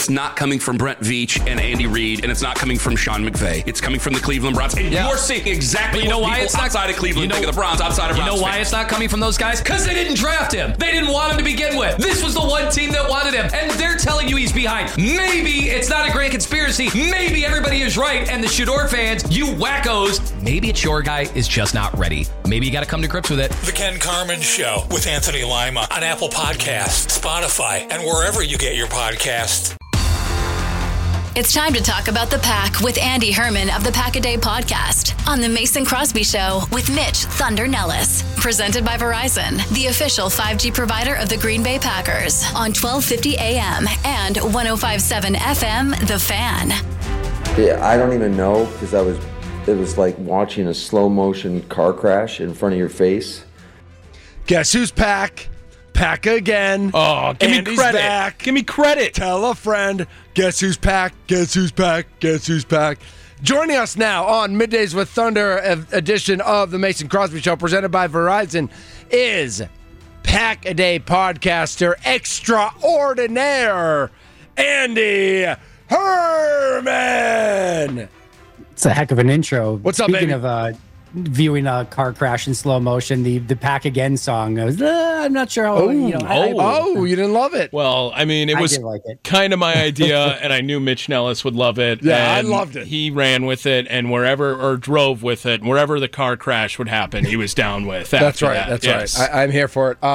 it's not coming from Brent Veach and Andy Reid, and it's not coming from Sean McVay. It's coming from the Cleveland Browns. And you're seeing exactly what people outside of Cleveland think of the Browns, outside of Browns. You know why it's not coming from those guys? Because they didn't draft him. They didn't want him to begin with. This was the one team that wanted him, and they're telling you he's behind. Maybe it's not a grand conspiracy. Maybe everybody is right, and the Shador fans, you wackos, maybe it's your guy is just not ready. Maybe you got to come to grips with it. The Ken Carman Show with Anthony Lima on Apple Podcasts, Spotify, and wherever you get your podcasts. It's time to talk about the Pack with Andy Herman of the Pack-A-Day podcast on the Mason Crosby Show with Mitch Thunder Nellis. Presented by Verizon, the official 5G provider of the Green Bay Packers on 1250 AM and 105.7 FM, The Fan. Yeah, I don't even know because it was like watching a slow motion car crash in front of your face. Guess who's Pack? Pack again. Oh, give Andy's me credit. Back. Give me credit. Tell a friend. Guess who's Pack? Guess who's Pack? Guess who's Pack? Joining us now on Middays with Thunder edition of the Mason Crosby Show presented by Verizon is Pack-A-Day podcaster extraordinaire, Andy Herman. It's a heck of an intro. What's up, Speaking baby? of viewing a car crash in slow motion, the Pack Again song. I was, I'm not sure how. You didn't love it. Well, I mean, it was kind of my idea, and I knew Mitch Nellis would love it. Yeah, and I loved it. He ran with it, and drove with it, wherever the car crash would happen, he was down with. That's right. Right. I'm here for it.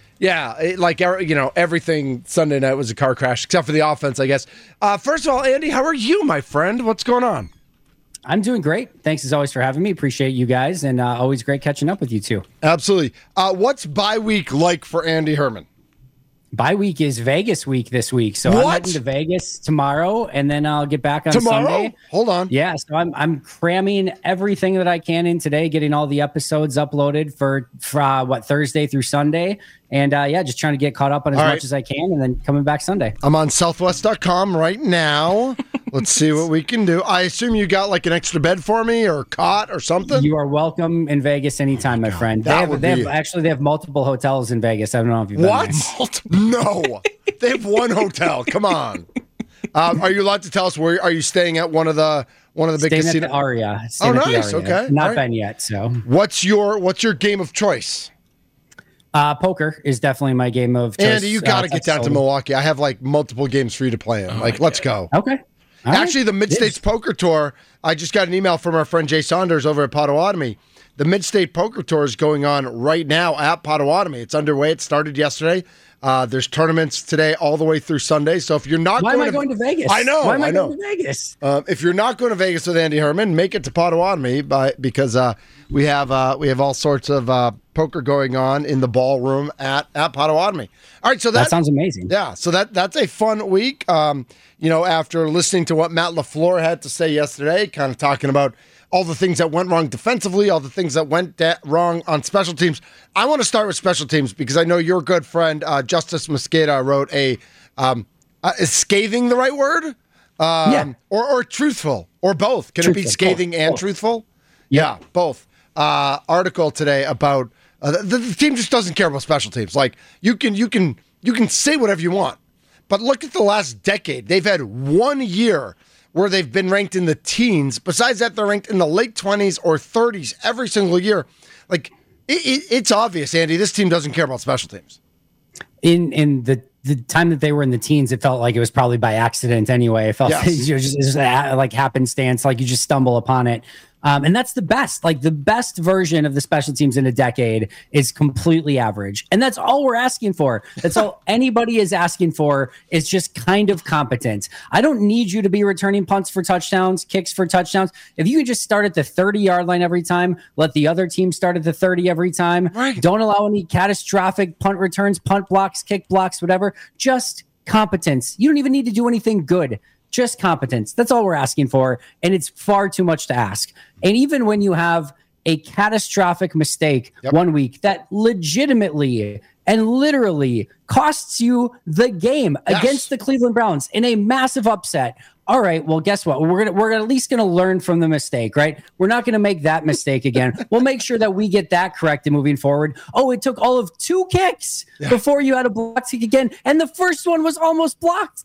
Everything Sunday night was a car crash, except for the offense, I guess. First of all, Andy, how are you, my friend? What's going on? I'm doing great. Thanks as always for having me. Appreciate you guys, and always great catching up with you too. Absolutely. What's bye week like for Andy Herman? Bye week is Vegas week this week, so What? I'm heading to Vegas tomorrow, and then I'll get back on Tomorrow? Sunday. Hold on. Yeah, so I'm cramming everything that I can in today, getting all the episodes uploaded for Thursday through Sunday, and just trying to get caught up on as much as I can, and then coming back Sunday. I'm on Southwest.com right now. Let's see what we can do. I assume you got like an extra bed for me or a cot or something? You are welcome in Vegas anytime, my friend. They have multiple hotels in Vegas. I don't know if you've been there. No. They have one hotel. Come on. Are you allowed to tell us where are you staying at one of the big casinos? Staying at the Aria. Oh, nice. Okay. Not been yet, so. What's your game of choice? Poker is definitely my game of choice. Andy, you got to get down to Milwaukee. I have like multiple games for you to play in. Let's go. Okay. Actually, the Mid-States Poker Tour, I just got an email from our friend Jay Saunders over at Potawatomi. The Mid-State Poker Tour is going on right now at Potawatomi. It's underway. It started yesterday. There's tournaments today all the way through Sunday. So if you're not going to Vegas? I know. Why am I going to Vegas? If you're not going to Vegas with Andy Herman, make it to Potawatomi because we have all sorts of poker going on in the ballroom at Potawatomi. All right, so that sounds amazing. Yeah, so that's a fun week. After listening to what Matt LaFleur had to say yesterday, kind of talking about all the things that went wrong defensively, all the things that went wrong on special teams. I want to start with special teams because I know your good friend Justice Mosqueda wrote is scathing the right word? Or truthful, or both. Can truthful, it be scathing and truthful? Yeah, both. Article today about the team just doesn't care about special teams. Like you can say whatever you want, but look at the last decade. They've had 1 year where they've been ranked in the teens. Besides that, they're ranked in the late 20s or 30s every single year. Like it's obvious, Andy. This team doesn't care about special teams. In the time that they were in the teens, it felt like it was probably by accident anyway. It felt just like happenstance, like you just stumble upon it. And that's the best. Like the best version of the special teams in a decade is completely average. And that's all we're asking for. That's all anybody is asking for is just kind of competent. I don't need you to be returning punts for touchdowns, kicks for touchdowns. If you can just start at the 30-yard line every time, let the other team start at the 30 every time. Right. Don't allow any catastrophic punt returns, punt blocks, kick blocks, whatever. Just competence. You don't even need to do anything good. Just competence. That's all we're asking for. And it's far too much to ask. And even when you have a catastrophic mistake 1 week that legitimately and literally costs you the game against the Cleveland Browns in a massive upset. All right, well, guess what? We're at least going to learn from the mistake, right? We're not going to make that mistake again. We'll make sure that we get that corrected moving forward. Oh, it took all of 2 kicks before you had a block kick again, and the first one was almost blocked.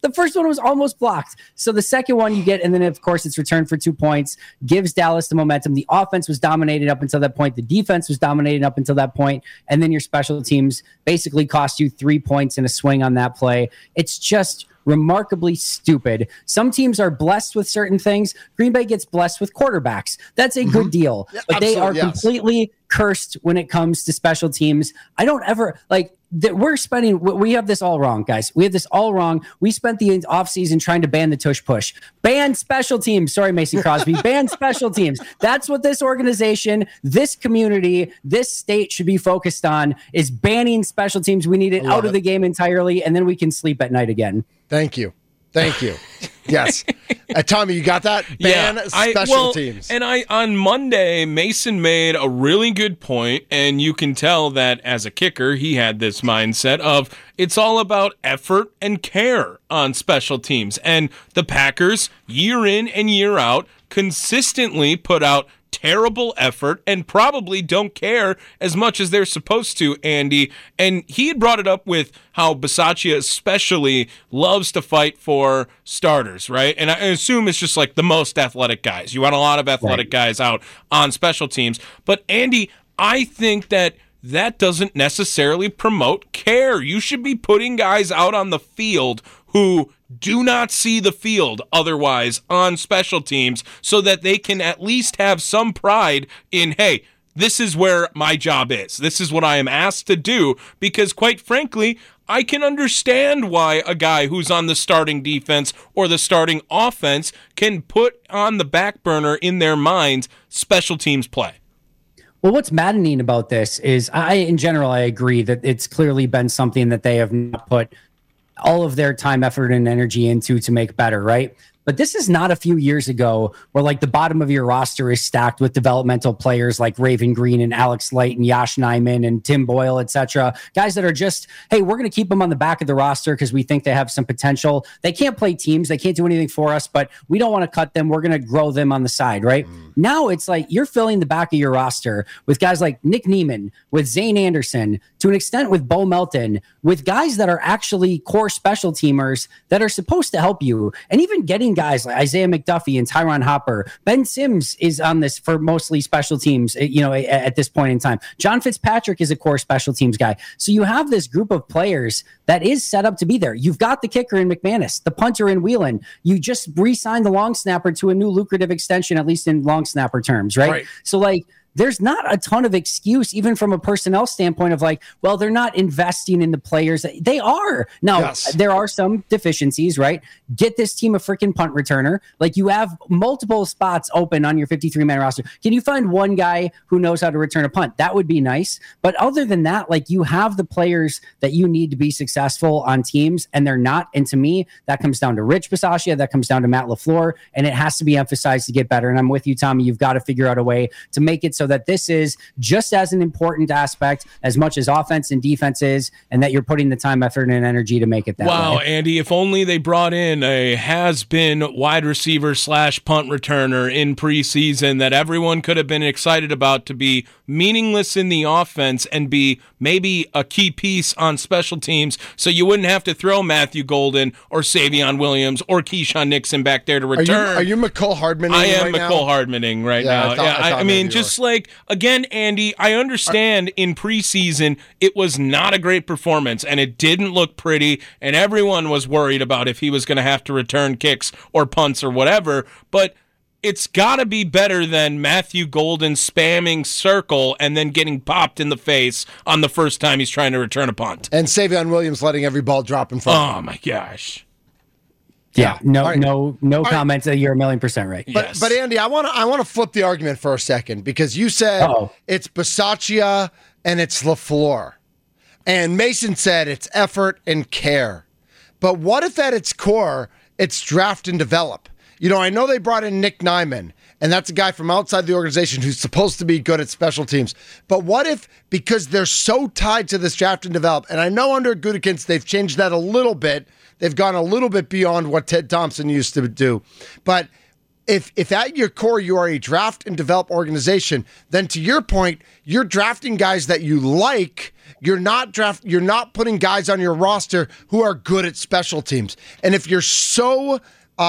So the second one you get, and then, of course, it's returned for 2 points, gives Dallas the momentum. The offense was dominated up until that point. The defense was dominated up until that point, and then your special teams basically cost you 3 points in a swing on that play. It's just remarkably stupid. Some teams are blessed with certain things. Green Bay gets blessed with quarterbacks. That's a good deal. But they are completely cursed when it comes to special teams. I don't ever we have this all wrong, guys. We have this all wrong. We spent the offseason trying to ban the tush push. Ban special teams. Sorry, Mason Crosby. Ban special teams. That's what this organization, this community, this state should be focused on, is banning special teams. We need it out of the game entirely, and then we can sleep at night again. Thank you. Yes. Tommy, you got that? Ban special teams. And on Monday, Mason made a really good point, and you can tell that as a kicker, he had this mindset of it's all about effort and care on special teams. And the Packers, year in and year out, consistently put out terrible effort and probably don't care as much as they're supposed to, Andy. And he had brought it up with how Bisaccia especially loves to fight for starters, right? And I assume it's just like the most athletic guys. You want a lot of athletic guys out on special teams. But Andy, I think that doesn't necessarily promote care. You should be putting guys out on the field who do not see the field otherwise on special teams so that they can at least have some pride in, hey, this is where my job is. This is what I am asked to do, because quite frankly, I can understand why a guy who's on the starting defense or the starting offense can put on the back burner in their minds special teams play. Well, what's maddening about this is in general, I agree that it's clearly been something that they have not put all of their time, effort, and energy into to make better, right? But this is not a few years ago where like the bottom of your roster is stacked with developmental players like Raven Green and Alex Light and Yash Nyman and Tim Boyle, etc. Guys that are just, hey, we're going to keep them on the back of the roster because we think they have some potential. They can't play teams. They can't do anything for us, but we don't want to cut them. We're going to grow them on the side, right? Now it's like you're filling the back of your roster with guys like Nick Neiman, with Zane Anderson, to an extent with Bo Melton, with guys that are actually core special teamers that are supposed to help you. And even getting guys like Isaiah McDuffie and Tyron Hopper. Ben Sims is on this for mostly special teams, at this point in time. John Fitzpatrick is a core special teams guy. So you have this group of players that is set up to be there. You've got the kicker in McManus, the punter in Whelan. You just re-signed the long snapper to a new lucrative extension, at least in long snapper terms, right? So there's not a ton of excuse, even from a personnel standpoint, of like, well, they're not investing in the players. They are. Now, there are some deficiencies, right? Get this team a freaking punt returner. Like, you have multiple spots open on your 53-man roster. Can you find one guy who knows how to return a punt? That would be nice. But other than that, like, you have the players that you need to be successful on teams, and they're not. And to me, that comes down to Rich Bisaccia. That comes down to Matt LaFleur, and it has to be emphasized to get better. And I'm with you, Tommy. You've got to figure out a way to make it so that this is just as an important aspect as much as offense and defense is, and that you're putting the time, effort, and energy to make it that way. Wow, Andy, if only they brought in a has-been wide receiver / punt returner in preseason that everyone could have been excited about to be meaningless in the offense and be maybe a key piece on special teams, so you wouldn't have to throw Matthew Golden or Savion Williams or Keyshawn Nixon back there to return. Are you McCole Hardmaning I am right McCole Hardmaning right now. I mean, just like, again, Andy, I understand in preseason it was not a great performance and it didn't look pretty, and everyone was worried about if he was going to have to return kicks or punts or whatever, but it's got to be better than Matthew Golden spamming circle and then getting popped in the face on the first time he's trying to return a punt. And Savion Williams letting every ball drop in front of him. Oh, my gosh. Yeah, no comments. You're 1,000,000% right. But Andy, I want to flip the argument for a second, because you said it's Bisaccia and it's LaFleur. And Mason said it's effort and care. But what if at its core, it's draft and develop? I know they brought in Nick Nyman, and that's a guy from outside the organization who's supposed to be good at special teams. But what if, because they're so tied to this draft and develop, and I know under Gutekunst they've changed that a little bit. They've gone a little bit beyond what Ted Thompson used to do. But if at your core you are a draft and develop organization, then to your point, you're drafting guys that you like. You're not putting guys on your roster who are good at special teams. And if you're so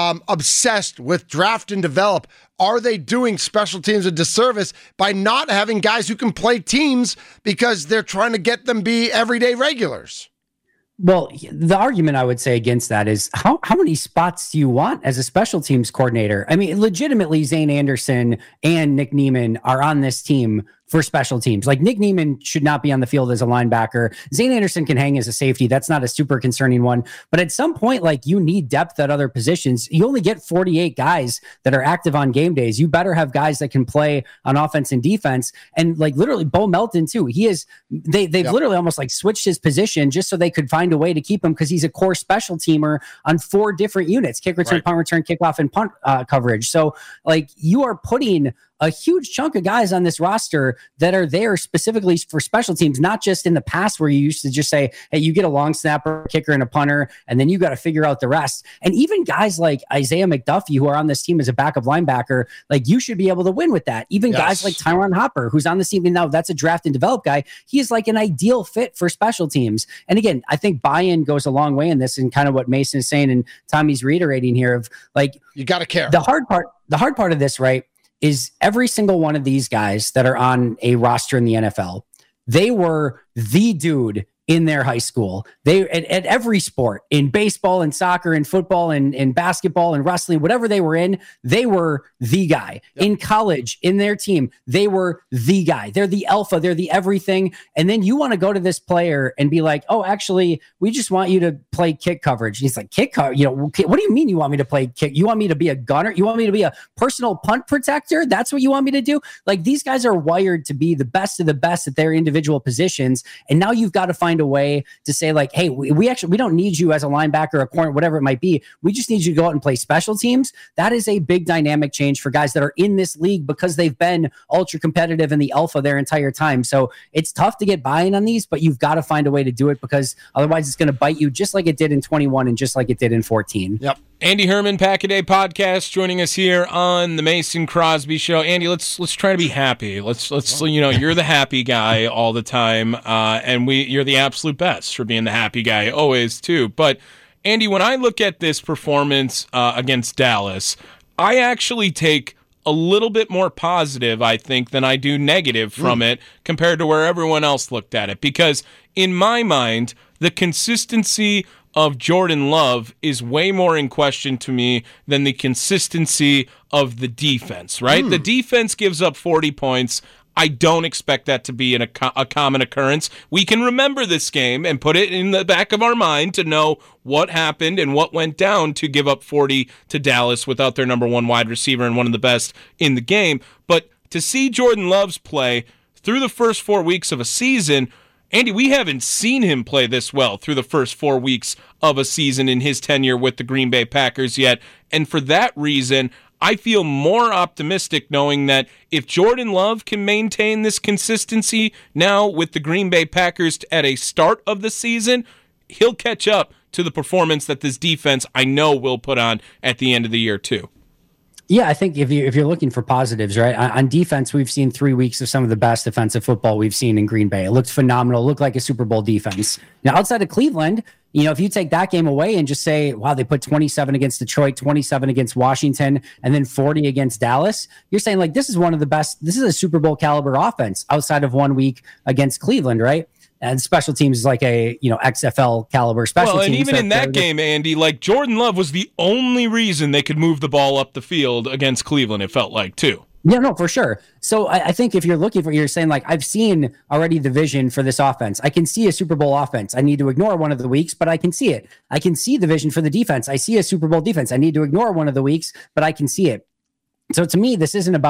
obsessed with draft and develop, are they doing special teams a disservice by not having guys who can play teams because they're trying to get them be everyday regulars? Well, the argument I would say against that is how many spots do you want as a special teams coordinator? I mean, legitimately, Zane Anderson and Nick Niemann are on this team for special teams. Like, Nick Niemann should not be on the field as a linebacker. Zane Anderson can hang as a safety. That's not a super concerning one. But at some point, like, you need depth at other positions. You only get 48 guys that are active on game days. You better have guys that can play on offense and defense. And like, literally, Bo Melton too. They've literally almost like switched his position just so they could find a way to keep him, because he's a core special teamer on 4 different units: kick return, punt return, kickoff, and punt coverage. So like, you are putting a huge chunk of guys on this roster that are there specifically for special teams, not just in the past where you used to just say, hey, you get a long snapper, kicker, and a punter, and then you got to figure out the rest. And even guys like Isaiah McDuffie, who are on this team as a backup linebacker, like, you should be able to win with that. Even guys like Tyron Hopper, who's on the team now, that's a draft and develop guy. He is like an ideal fit for special teams. And again, I think buy-in goes a long way in this, and kind of what Mason is saying and Tommy's reiterating here of like, you got to care. The hard part of this, right, is every single one of these guys that are on a roster in the NFL, they were the dude in their high school. They at every sport, in baseball and soccer and football and basketball and wrestling, whatever they were in, they were the guy. Yep. In college, in their team, they were the guy. They're the alpha, they're the everything. And then you want to go to this player and be like, oh, actually, we just want you to play kick coverage. And he's like, kick coverage? What do you mean you want me to play kick? You want me to be a gunner? You want me to be a personal punt protector? That's what you want me to do? Like, these guys are wired to be the best of the best at their individual positions. And now you've got to find a way to say, like, hey, we don't need you as a linebacker, a corner, whatever it might be. We just need you to go out and play special teams. That is a big dynamic change for guys that are in this league because they've been ultra competitive and the alpha their entire time. So it's tough to get buy-in on these, but you've got to find a way to do it, because otherwise it's going to bite you just like it did in 21 and just like it did in 14. Yep. Andy Herman, Pack-A-Day Podcast, joining us here on the Mason Crosby Show. Andy, let's try to be happy. Let's you're the happy guy all the time, and you're the absolute best for being the happy guy always too. But Andy, when I look at this performance against Dallas, I actually take a little bit more positive, I think, than I do negative from it compared to where everyone else looked at it. Because in my mind, the consistency of Jordan Love is way more in question to me than the consistency of the defense, right? The defense gives up 40 points. I don't expect that to be a common occurrence. We can remember this game and put it in the back of our mind to know what happened and what went down to give up 40 to Dallas without their number one wide receiver and one of the best in the game. But to see Jordan Love's play through the first 4 weeks of a season, Andy, we haven't seen him play this well through the first 4 weeks of a season in his tenure with the Green Bay Packers yet. And for that reason, I feel more optimistic knowing that if Jordan Love can maintain this consistency now with the Green Bay Packers at a start of the season, he'll catch up to the performance that this defense I know will put on at the end of the year too. Yeah, I think if you're looking for positives, right, on defense, we've seen 3 weeks of some of the best defensive football we've seen in Green Bay. It looked phenomenal. It looked like a Super Bowl defense. Now, outside of Cleveland, if you take that game away and just say, wow, they put 27 against Detroit, 27 against Washington, and then 40 against Dallas, you're saying, like, this is one of the best. This is a Super Bowl caliber offense outside of 1 week against Cleveland, right? And special teams is like a XFL caliber special teams. Well, and even in that game, Andy, like, Jordan Love was the only reason they could move the ball up the field against Cleveland, it felt like, too. Yeah, no, for sure. So I think if you're saying, like, I've seen already the vision for this offense. I can see a Super Bowl offense. I need to ignore one of the weeks, but I can see it. I can see the vision for the defense. I see a Super Bowl defense. I need to ignore one of the weeks, but I can see it. So to me, this isn't about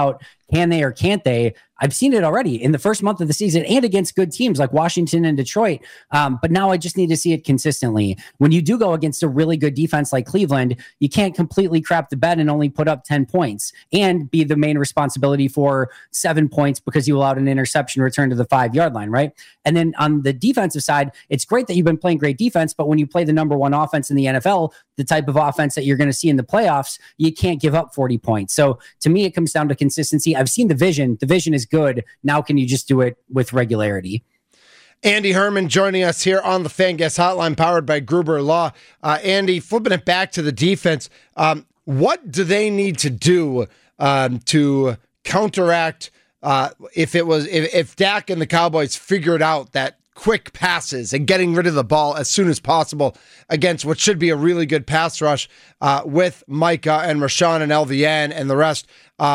can they or can't they? I've seen it already in the first month of the season and against good teams like Washington and Detroit. But now I just need to see it consistently. When you do go against a really good defense like Cleveland, you can't completely crap the bed and only put up 10 points and be the main responsibility for 7 points because you allowed an interception return to the 5-yard line, right? And then on the defensive side, it's great that you've been playing great defense, but when you play the number one offense in the NFL, the type of offense that you're going to see in the playoffs, you can't give up 40 points. So to me, it comes down to consistency. I've seen the vision. The vision is good. Now can you just do it with regularity? Andy Herman joining us here on the Fan Guest Hotline, powered by Gruber Law. Andy, flipping it back to the defense, what do they need to do to counteract if Dak and the Cowboys figured out that quick passes and getting rid of the ball as soon as possible against what should be a really good pass rush with Micah and Rashawn and LVN and the rest?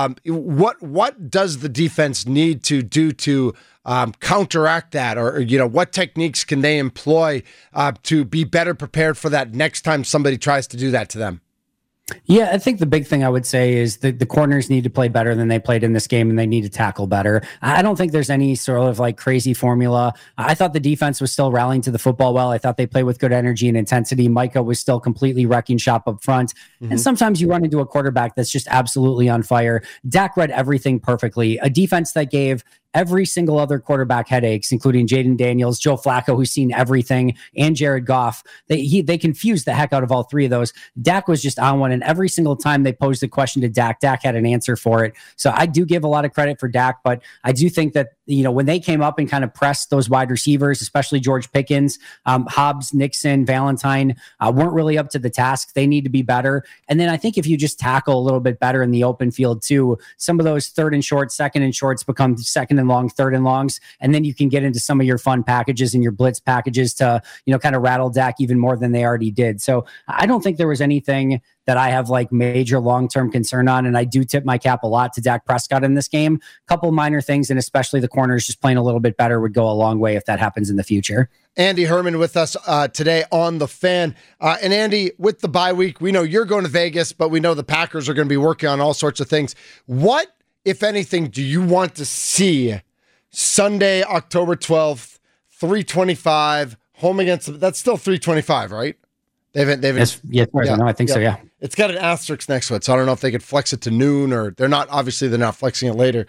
What does the defense need to do to counteract that, or what techniques can they employ to be better prepared for that next time somebody tries to do that to them? Yeah, I think the big thing I would say is that the corners need to play better than they played in this game, and they need to tackle better. I don't think there's any sort of like crazy formula. I thought the defense was still rallying to the football well. I thought they played with good energy and intensity. Micah was still completely wrecking shop up front. Mm-hmm. And sometimes you run into a quarterback that's just absolutely on fire. Dak read everything perfectly. A defense that gave every single other quarterback headaches, including Jaden Daniels, Joe Flacco, who's seen everything, and Jared Goff. They confused the heck out of all three of those. Dak was just on one, and every single time they posed a question to Dak, Dak had an answer for it. So I do give a lot of credit for Dak, but I do think that when they came up and kind of pressed those wide receivers, especially George Pickens, Hobbs, Nixon, Valentine, weren't really up to the task. They need to be better. And then I think if you just tackle a little bit better in the open field too, some of those third and short, second and shorts become second and long, third and longs. And then you can get into some of your fun packages and your blitz packages to, kind of rattle Dak even more than they already did. So I don't think there was anything that I have like major long-term concern on. And I do tip my cap a lot to Dak Prescott in this game. A couple minor things, and especially the corners just playing a little bit better would go a long way if that happens in the future. Andy Herman with us today on The Fan. And Andy, with the bye week, we know you're going to Vegas, but we know the Packers are going to be working on all sorts of things. What, if anything, do you want to see Sunday, October 12th, 3:25, home against, that's still 3:25, right? They've I think so, yeah. It's got an asterisk next to it, so I don't know if they could flex it to noon, or they're not flexing it later.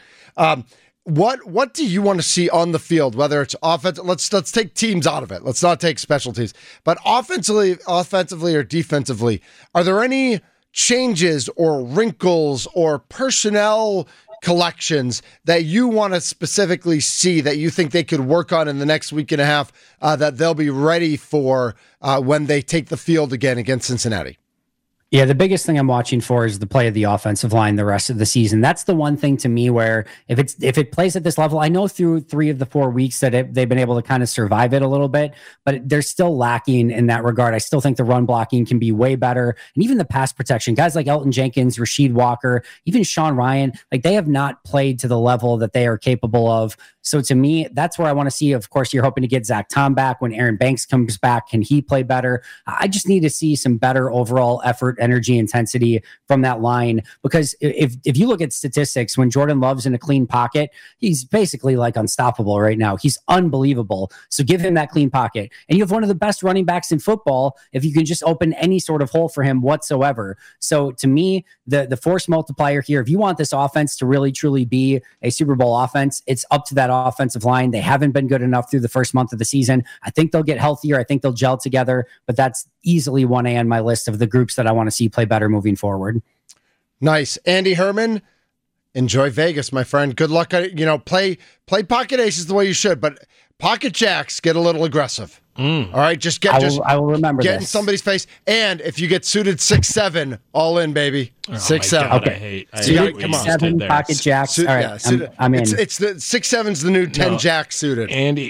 What do you want to see on the field, whether it's offense? Let's take teams out of it. Let's not take special teams. But offensively or defensively, are there any changes or wrinkles or personnel collections that you want to specifically see that you think they could work on in the next week and a half that they'll be ready for when they take the field again against Cincinnati? Yeah, the biggest thing I'm watching for is the play of the offensive line the rest of the season. That's the one thing to me where if it plays at this level, I know through 3 of the 4 weeks that they've been able to kind of survive it a little bit, but they're still lacking in that regard. I still think the run blocking can be way better. And even the pass protection, guys like Elton Jenkins, Rasheed Walker, even Sean Ryan, like they have not played to the level that they are capable of. So to me, that's where I want to see. Of course, you're hoping to get Zach Tom back. When Aaron Banks comes back, can he play better? I just need to see some better overall effort, energy, intensity from that line. Because if you look at statistics, when Jordan Love's in a clean pocket, he's basically like unstoppable right now. He's unbelievable. So give him that clean pocket. And you have one of the best running backs in football if you can just open any sort of hole for him whatsoever. So to me, the force multiplier here, if you want this offense to really, truly be a Super Bowl offense, it's up to that offensive line. They haven't been good enough through the first month of the season. I think they'll get healthier. I think they'll gel together, but that's easily 1A on my list of the groups that I want to see play better moving forward. Nice. Andy Herman, enjoy Vegas, my friend. Good luck. Play pocket aces the way you should, but pocket jacks get a little aggressive. All right, I will remember get in somebody's face, and if you get suited 6'7", all in, baby. 6'7". Okay, come on, 7 pocket jacks. All right, yeah, I'm in. It's the 6'7's the new 10 jack suited. Andy,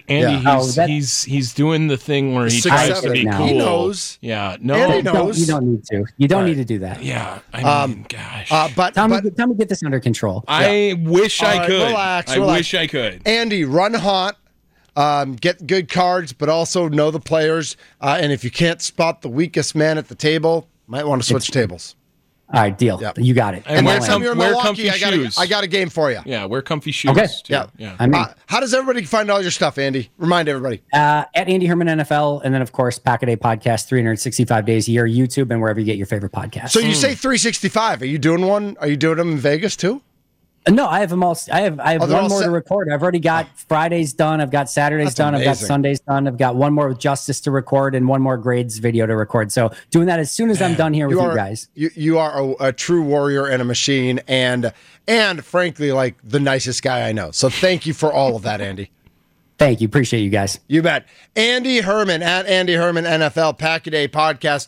he's doing the thing where he tries to be cool. He knows. Yeah, no, Andy knows. You don't need to. You don't need to do that. Yeah, I mean, gosh. But tell me, get this under control. I wish I could. Relax. I wish I could. Andy, run hot. Get good cards, but also know the players. And if you can't spot the weakest man at the table, might want to switch tables. All right, deal. Yep. You got it. And next time you're in Milwaukee, I got a game for you. Yeah, wear comfy shoes. Okay. Too. Yeah. I mean, how does everybody find all your stuff, Andy? Remind everybody. At Andy Herman NFL, and then, of course, Pack-A-Day Podcast, 365 days a year, YouTube, and wherever you get your favorite podcast. So you say 365. Are you doing one? Are you doing them in Vegas, too? No, I have them all. I have one more to record. I've already got Fridays done. I've got Saturdays done. I've got Sundays done. I've got one more with Justice to record and one more grades video to record. So doing that as soon as I'm done here with you guys. You are a true warrior and a machine, and frankly, like the nicest guy I know. So thank you for all of that, Andy. Thank you. Appreciate you guys. You bet. Andy Herman at Andy Herman NFL Pack-A-Day Podcast.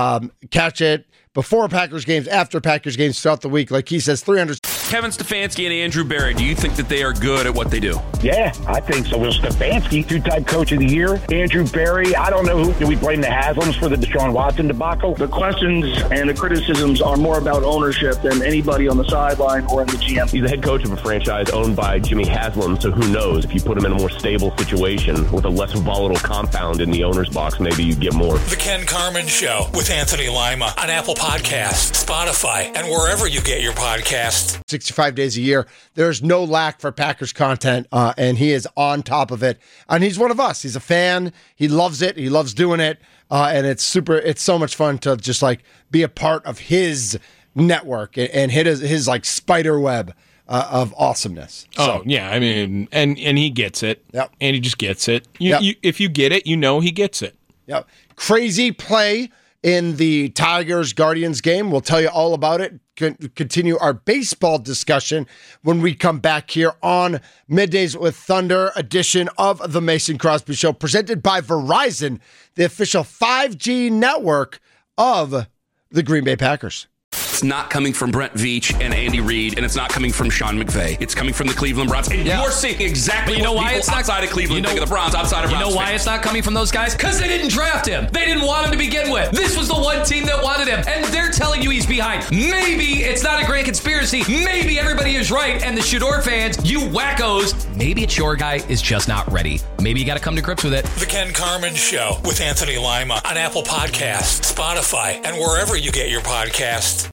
Catch it before Packers games, after Packers games throughout the week. Like he says, 300. Kevin Stefanski and Andrew Berry, do you think that they are good at what they do? Yeah, I think so. Well, Stefanski, two-time coach of the year. Andrew Berry, I don't know who. Do we blame the Haslams for the Deshaun Watson debacle? The questions and the criticisms are more about ownership than anybody on the sideline or in the GM. He's the head coach of a franchise owned by Jimmy Haslam, so who knows? If you put him in a more stable situation with a less volatile compound in the owner's box, maybe you get more. The Ken Carman Show with Anthony Lima on Apple Podcasts, Spotify, and wherever you get your podcasts. 65 days a year. There's no lack for Packers content, and he is on top of it. And he's one of us. He's a fan. He loves it. He loves doing it. And it's so much fun to just like be a part of his network and hit his like spider web of awesomeness. So, yeah. I mean, and he gets it. Yep. And he just gets it. If you get it, you know he gets it. Yep. Crazy play in the Tigers-Guardians game. We'll tell you all about it. Continue our baseball discussion when we come back here on Middays with Thunder edition of the Mason Crosby Show, presented by Verizon, the official 5G network of the Green Bay Packers. It's not coming from Brent Veach and Andy Reid, and it's not coming from Sean McVay. It's coming from the Cleveland Browns. And you're seeing exactly what people outside of Cleveland think of the Browns, outside of Browns. You know why it's not coming from those guys? Because they didn't draft him. They didn't want him to begin with. This was the one team that wanted him, and they're telling you he's behind. Maybe it's not a grand conspiracy. Maybe everybody is right, and the Shador fans, you wackos, maybe it's your guy is just not ready. Maybe you got to come to grips with it. The Ken Carman Show with Anthony Lima on Apple Podcasts, Spotify, and wherever you get your podcasts.